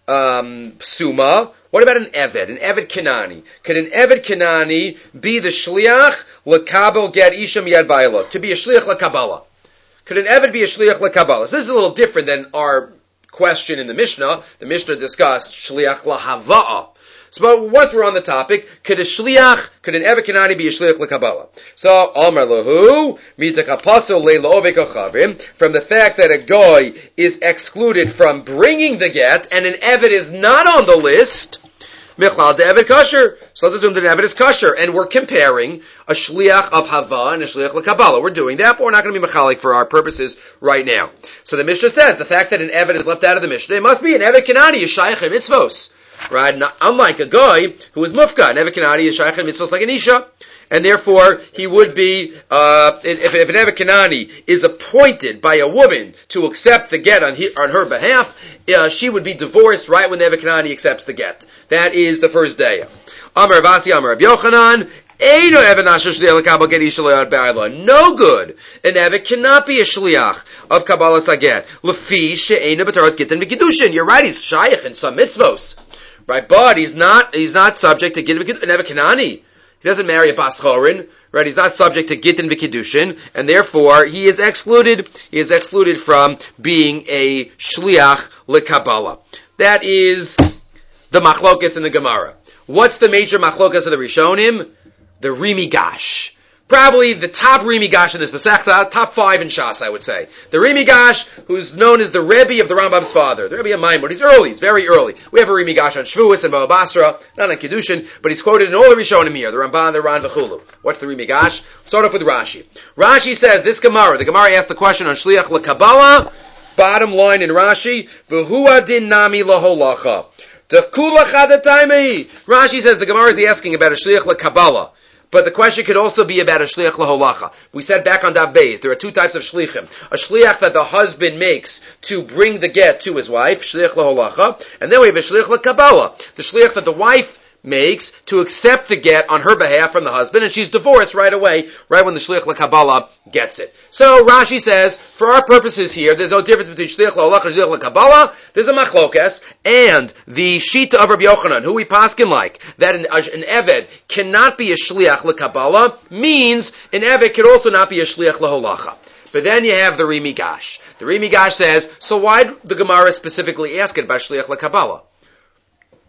Speaker 1: um, Psuma. What about an Eved, an Eved Kanani? Could an Eved Kanani be the Shliach l'kabel get isha miyad bayla? To be a Shliach l'kabala. Could an Eved be a Shliach l'kabala? So this is a little different than our question in the Mishnah. The Mishnah discussed Shliach l'hava'a. So, but once we're on the topic, could a shliach, could an Eved Kanani be a shliach l'kabala? So, Amar lahu, mitakapaso leila ovek ochavim, from the fact that a goy is excluded from bringing the get, and an Eved is not on the list, michlal de Eved kasher. So let's assume that an Eved is kasher, and we're comparing a shliach of hava and a shliach l'kabala. We're doing that, but we're not going to be mechalik for our purposes right now. So the Mishnah says, the fact that an Eved is left out of the Mishnah, it must be an Eved Kanani, is shaykh and mitzvos. Right? Now, unlike a guy who is mufka, an Eved Kanani is shaykh and mitzvos like an isha, and therefore he would be, uh, if, if an Eved Kanani is appointed by a woman to accept the get on, he, on her behalf, uh, she would be divorced right when the Eved Kanani accepts the get. That is the first day. Amar Avasi, Amar Rabbi Yochanan, Eino Eved Nasher Shliach l'Kabal Get Isha Le'ad Ba'ala. No good. An Eved cannot be a shliach of Kabbalah Saget. Lefi she'eina b'taras gittin v'kiddushin. You're right, he's shaykh in some mitzvos. Right, but he's not, he's not subject to Gittin v'Kiddushin. An Eved Kanani. He doesn't marry a Bas Chorin. Right, he's not subject to Gittin v'Kiddushin, and therefore he is excluded, he is excluded from being a Shliach l'Kabbalah. That is the Machlokas in the Gemara. What's the major Machlokas of the Rishonim? The Rimi Gash. Probably the top Rimi Gash in this Masechta, top five in Shas, I would say. The Rimi Gash, who's known as the Rebbe of the Rambam's father. The Rebbe of Maimon. He's early, he's very early. We have a Rimi Gash on Shavuos and Baba Basra, not on Kiddushin, but he's quoted in all the Rishonim here, the Ramban, the Ran, V'chulu. What's the Rimi Gash? Start off with Rashi. Rashi says, this Gemara, the Gemara asked the question on Shliach l'Kabbalah, bottom line in Rashi, V'hu adin nami laholacha. T'kulacha d'taimei. Rashi says the Gemara is asking about a Shliach l'Kabbalah. But the question could also be about a shliach laholacha. We said back on Daf Beis, there are two types of shlichim. A shliach that the husband makes to bring the get to his wife, shliach laholacha, and then we have a shliach l'kabbalah, the shliach that the wife makes to accept the get on her behalf from the husband, and she's divorced right away, right when the shliach l'kabbalah gets it. So Rashi says, for our purposes here, there's no difference between shliach laholacha and shliach l'kabbalah. There's a machlokas, and the shita of Rabbi Yochanan, who we paskin like, that an, an eved cannot be a shliach l'kabbalah, means an eved can also not be a shliach laholacha. But then you have the Rimi Gash. The Rimi Gash says, so why did the Gemara specifically ask it about shliach l'kabbalah?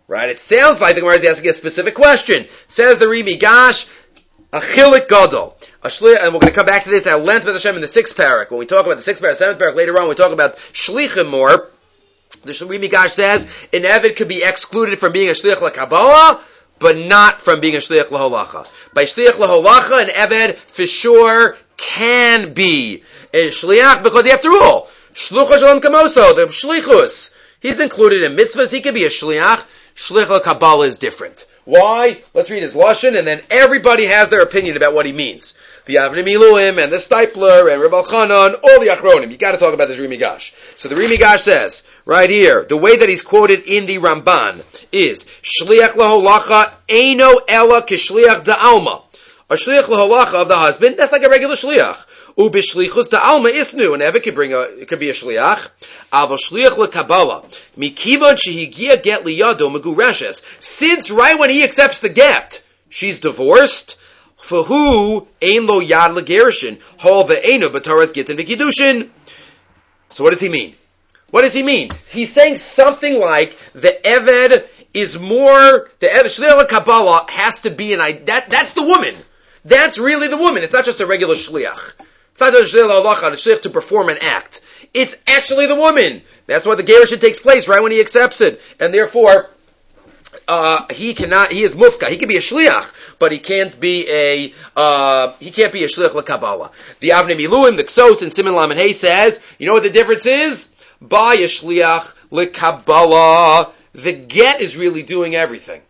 Speaker 1: Right? It sounds like the Gemara is asking a specific question. Says the Rimi Gash, a chilik gadol. A shliach, and we're going to come back to this at length with Hashem in the sixth parak. When we talk about the sixth parak, seventh parak, later on we talk about shlichim more. The Rimi Gash says, an Eved could be excluded from being a shliach l'Kabbalah, but not from being a shliach l'holacha. By shliach l'holacha, an Eved for sure can be a shliach, because after all, shlucha shalom kamoso, the shlichus, he's included in mitzvahs, he could be a shliach. Shliach l'Kabbalah is different. Why? Let's read his lashon, and then everybody has their opinion about what he means. The Avnei Miluim and the Stipler and Reb Elchanan, all the Achronim. You got to talk about this Rimi Gash. So the Rimi Gash says right here, the way that he's quoted in the Ramban is Shliach laholacha eino ela kishliach da'alma. A shliach laholacha of the husband, that's like a regular shliach. Ubishlichus da'alma isnu, and ever could bring a, it could be a shliach. Aval shliach l'Kabbalah mikivon shehigia get liyado megureshes. Since right when he accepts the get, she's divorced. For who ein lo yad legerushin hol ve'enu b'taras gittin v'kiddushin. So what does he mean? What does he mean? He's saying something like the Eved is more, the Eved shliach l'Kabbalah has to be an that that's the woman. That's really the woman. It's not just a regular shliach. It's not just a shliach l'halacha, a shliach to perform an act. It's actually the woman. That's why the gerushin takes place right when he accepts it, and therefore uh, he cannot. He is mufka. He can be a shliach, but he can't be a uh, he can't be a shliach l'Kabbalah. The Avnei Miluim, the Ksos, and Siman Lamed Hey says, you know what the difference is? By a shliach l'Kabbalah, the get is really doing everything.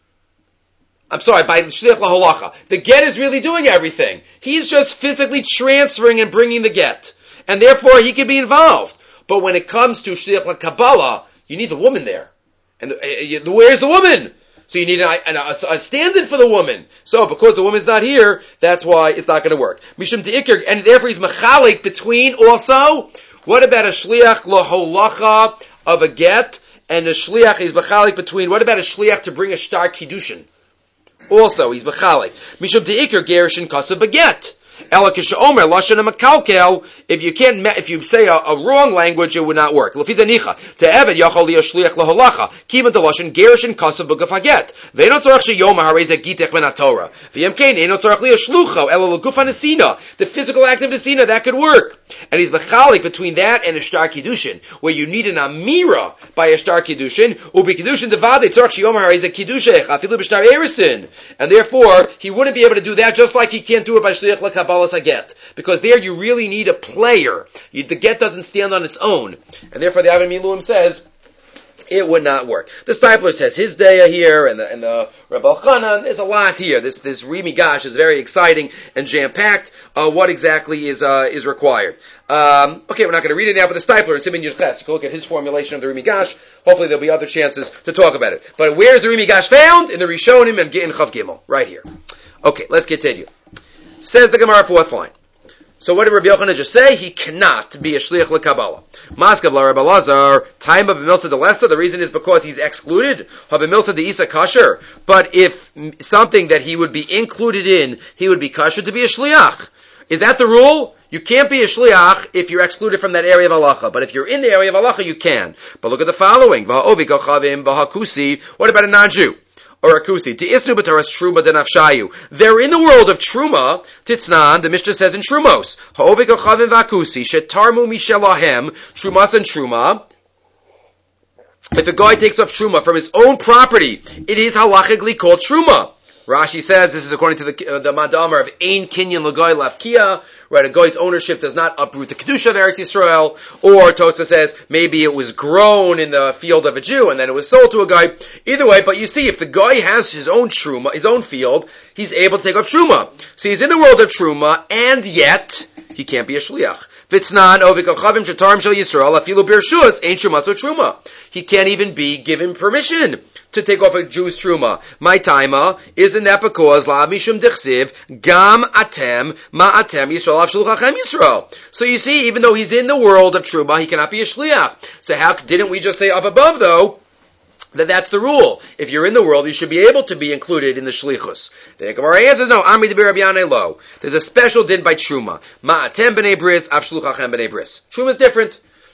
Speaker 1: I'm sorry, by shliach l'holacha, the get is really doing everything. He's just physically transferring and bringing the get, and therefore he can be involved. But when it comes to shliach l'Kabbalah, you need the woman there, and the, uh, where's the woman? So you need a, a, a stand-in for the woman. So because the woman's not here, that's why it's not going to work. Mishum de'ikr, and therefore he's mechalik between also. What about a shliach l'holacha of a get, and a shliach, he's mechalik between, what about a shliach to bring a shtar kiddushin? Also, he's mechalik. Mishum de'ikr gerushin kasav baget. If you can't, if you say a, a wrong language, it would not work. They don't actually the physical act of nesina, that could work. And he's mechalik between that and a shtar kiddushin, where you need an amira by a shtar kiddushin, and therefore he wouldn't be able to do that, just like he can't do it by shliach l'Kabbalah haget, because there you really need a player. You, the get doesn't stand on its own, and therefore the Avnei Miluim says it would not work. The Stipler says his daya here, and the, and the Reb Elchanan, there's a lot here. This this Rimi Gash is very exciting and jam packed. Uh, what exactly is uh, is required? Um, okay, we're not going to read it now, but the Stipler in Siman Yudches, you can look at his formulation of the Rimi Gash. Hopefully there'll be other chances to talk about it. But where's the Rimi Gash found? In the Rishonim and Gittin Chav Gimel, right here. Okay, let's continue. Says the Gemara, fourth line. So what did Rabbi Yochanan just say? He cannot be a shliach l'Kabbalah. Maskav la Rabbi Lazar, time of B'milsa delesa. The reason is because he's excluded. B'milsa de Isa kasher. But if something that he would be included in, he would be kasher to be a shliach. Is that the rule? You can't be a shliach if you're excluded from that area of halacha. But if you're in the area of halacha, you can. But look at the following. V'ha'ovi kachavim v'ha'kusi. What about a non-Jew? Or a kusi. T'isnu b'taras truma denafshayu. They're in the world of truma. Titznan, the Mishnah says in Trumos. Ha'ovik ochavim v'akusi. Shetarmu mishelahem. Trumas and truma. If a guy takes off truma from his own property, it is halachically called truma. Rashi says, this is according to the, uh, the Madamar of Ein Kinyan L'Goy Lafkia, right, a guy's ownership does not uproot the Kedusha of Eretz Yisrael, or Tosa says, maybe it was grown in the field of a Jew, and then it was sold to a guy. Either way, but you see, if the guy has his own truma, his own field, he's able to take off truma. So he's in the world of truma, and yet, he can't be a shliach. Vitznan ovik achavim shetarim shel Yisrael afilu birshus ein shumaso truma. He can't even be given permission to take off a Jew's truma. My taima, isn't that because la mishum dichsiv gam atem ma atem Yisrael av shluchachem Yisrael? So you see, even though he's in the world of truma, he cannot be a shliach. So how didn't we just say up above though that that's the rule? If you're in the world, you should be able to be included in the shlichus. The Gemara answers no. Ami deber Rabbi Yanai lo. There's a special din by truma. Ma atem b'nei bris av shluchachem b'nei bris. Truma is different.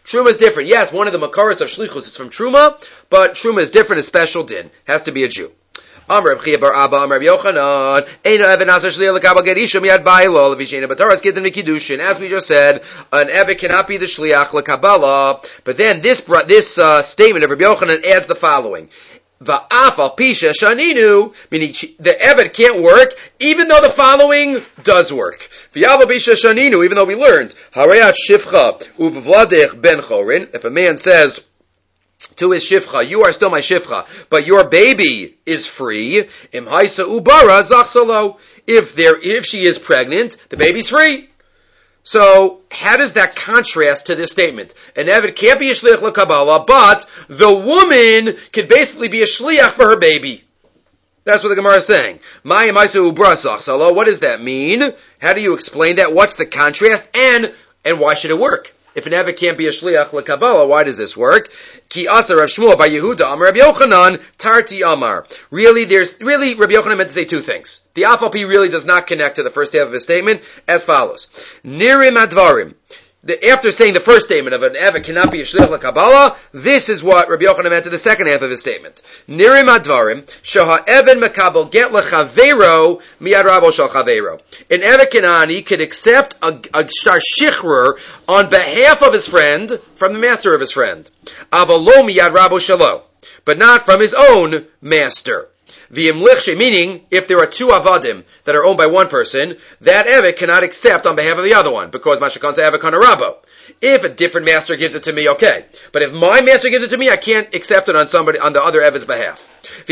Speaker 1: Truma is different. Yes, one of the makaros of shlichus is from Truma, but Truma is different, a special din. Has to be a Jew. Amar Reb Chia bar Abba, Amar Reb Yochanan, Eino Eved Naser Shliach L'Kabel Get Isha Miyad Bailo L'Vishena B'Toras Gittin V'Kiddushin. As we just said, an Eved cannot be the Shliach L'Kabala. But then this this uh, statement of Reb Yochanan adds the following: Va'af al Pisha Shaninu, meaning the Eved can't work, even though the following does work. V'Yav al Pisha Shaninu, even though we learned Harayat Shifcha Uvvladech Ben Chorin. If a man says to his shifcha, you are still my shifcha, but your baby is free. Im haisa ubara zachsalo. If there, if she is pregnant, the baby's free. So, how does that contrast to this statement? An Eved can't be a shliach l'kabala, but the woman could basically be a shliach for her baby. That's what the Gemara is saying. Ma'im haisa ubara zachsalo. What does that mean? How do you explain that? What's the contrast? And, and why should it work? If an Eved can't be a shliach l'kabala, why does this work? Ki asa Rav Shmuel by Yehuda Amar Rav Yochanan Tarti Amar. Really, there's really Rav Yochanan meant to say two things. The Afalpi really does not connect to the first half of his statement as follows: Nirim advarim. The, after saying the first statement of an Eved cannot be a shliach l'kabala, this is what Rabbi Yochanan meant to the second half of his statement. Nirim advarim sheha Eved makabel get lechavero miyad rabo shel chavero. An Eved Kanani could accept a, a shtar shichrur on behalf of his friend from the master of his friend. Avalo miyad rabo shelo, but not from his own master. Meaning, if there are two avadim that are owned by one person, that Eved cannot accept on behalf of the other one, because Mashakansa Eved kana Rabo. If a different master gives it to me, okay. But if my master gives it to me, I can't accept it on somebody, on the other Eved's behalf.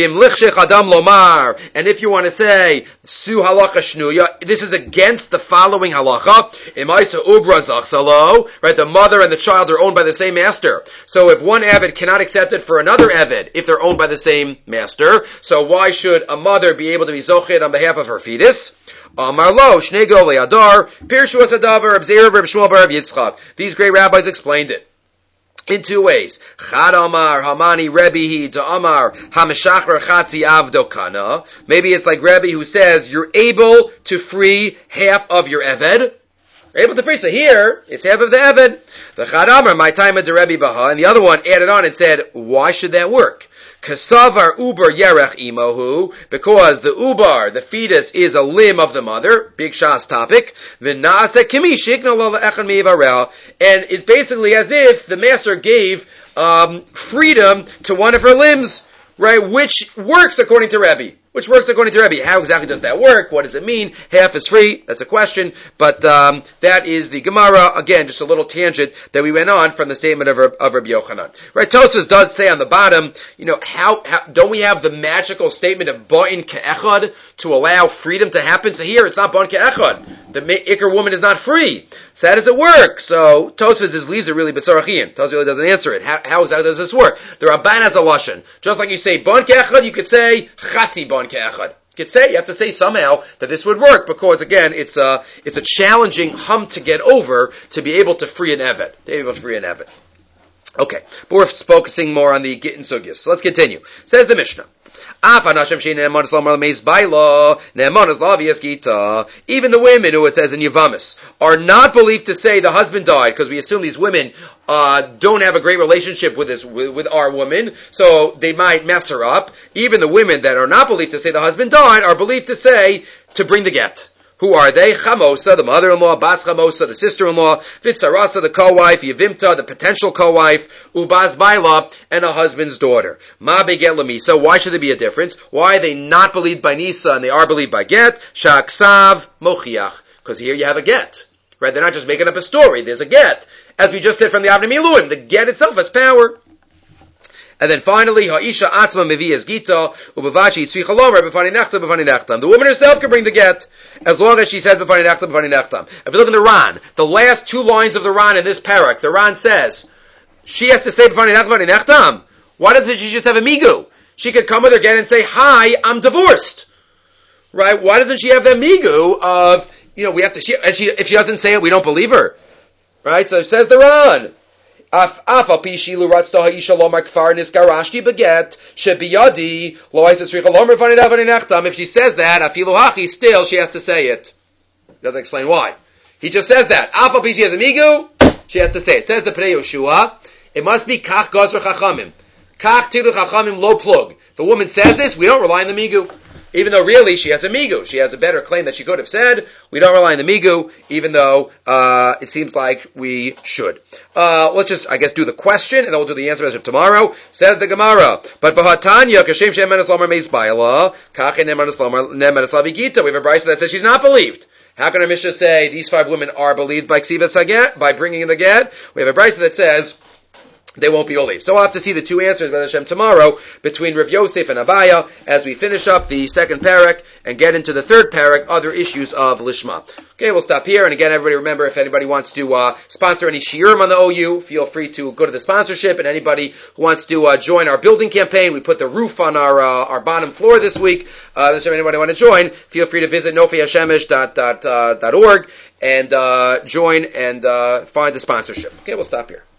Speaker 1: And if you want to say, Su halacha shnuya, this is against the following halacha. Right, the mother and the child are owned by the same master. So if one Eved cannot accept it for another Eved, if they're owned by the same master, so why should a mother be able to be zochet on behalf of her fetus? Amar lo, shnei golei adar, pirshu asadavar, abzeir, Reb Shmuel bar Yitzchak. These great rabbis explained it in two ways. Chad Amar, Hamani Rebbe to Amar, Hameshachar Chatzi Avdo Kana. Maybe it's like Rebbe who says, you're able to free half of your Eved. You're able to free, so here, it's half of the Eved. The Chad Amar, my time at the Rebbe Baha, and the other one added on and said, why should that work? Kasavar uber yerech imohu, because the ubar, the fetus, is a limb of the mother, big Shas topic, v'na'aseh kimi shikna lo le'echan mi'varel, and it's basically as if the master gave um, freedom to one of her limbs, right, which works according to Rebbe. Which works according to Rebbe. How exactly does that work? What does it mean? Half is free. That's a question. But um, that is the Gemara. Again, just a little tangent that we went on from the statement of, of Rabbi Yochanan. Right? Tosfos does say on the bottom, you know, how, how don't we have the magical statement of ba'in ke'echad to allow freedom to happen? So here, it's not ba'in ke'echad. The Iker woman is not free. So how does it work? So Tosfos is leaves it really b'tzarachian. Tosfos really doesn't answer it. How, how exactly does this work? The Ramban has a lashon. Just like you say ba'in ke'echad, you could say chatzi ba'in ke'echad. You could say, you have to say somehow that this would work, because again, it's a, it's a challenging hump to get over to be able to free an Eved. To be able to free an Eved. Okay. But we're focusing more on the Gittin Sugyas. So let's continue. Says the Mishnah. Even the women who it says in Yavamis are not believed to say the husband died, because we assume these women uh, don't have a great relationship with this with, with our woman, so they might mess her up. Even the women that are not believed to say the husband died are believed to say to bring the get. Who are they? Chamosa, the mother-in-law, Bas Chamosa, the sister-in-law, Vitzarasa, the co-wife, Yevimta, the potential co-wife, Ubaz Baila, and a husband's daughter. Ma beget lamisa. Why should there be a difference? Why are they not believed by Nisa and they are believed by get? Shaksav mochiach. Because here you have a get. Right? They're not just making up a story. There's a get. As we just said from the Avnei Miluim, the get itself has power. And then finally, Ha'isha Atzma Meviyas Gita, Ubavachi Tzvicha Lomer, B'fani Nechtam, B'fani Nechtam. The woman herself can bring the get, as long as she says B'fani Nechtam, B'fani Nechtam. If you look in the Ran, the last two lines of the Ran in this parak, the Ran says, she has to say B'fani Nechtam, B'fani Nechtam. Why doesn't she just have a migu? She could come with her get and say, hi, I'm divorced. Right? Why doesn't she have that migu of, you know, we have to, she, and she, if she doesn't say it, we don't believe her. Right? So it says the Ran. If she says that, afilu hachi, still she has to say it. Doesn't explain why. He just says that. She has a migu, she has to say. It says the Pnei Yoshua, it must be Kach Gazar Chachamim. Kach Tiru Chachamim Lo Plug. If a woman says this, we don't rely on the Migu. Even though really she has a Migu. She has a better claim that she could have said. We don't rely on the Migu, even though uh it seems like we should. Uh let's just, I guess, do the question, and then we'll do the answer as of tomorrow. Says the Gemara. But B'hatanya, Kashem Shem Menes Lomer Meis Baila, Kach Nemenes Lomer Nemenes Lavigita. We have a brisa that says she's not believed. How can our Mishnah say these five women are believed by Ksiva Saget, by bringing in the get? We have a brisa that says they won't be believed. So we'll have to see the two answers, B'ez Hashem, tomorrow between Rav Yosef and Abaya as we finish up the second parak and get into the third parak, other issues of Lishma. Okay, we'll stop here. And again, everybody remember, if anybody wants to uh, sponsor any shiurim on the O U, feel free to go to the sponsorship. And anybody who wants to uh, join our building campaign, we put the roof on our uh, our bottom floor this week. Uh, so if anybody want to join, feel free to visit nofi hashemish dot org and uh, join and uh, find the sponsorship. Okay, we'll stop here.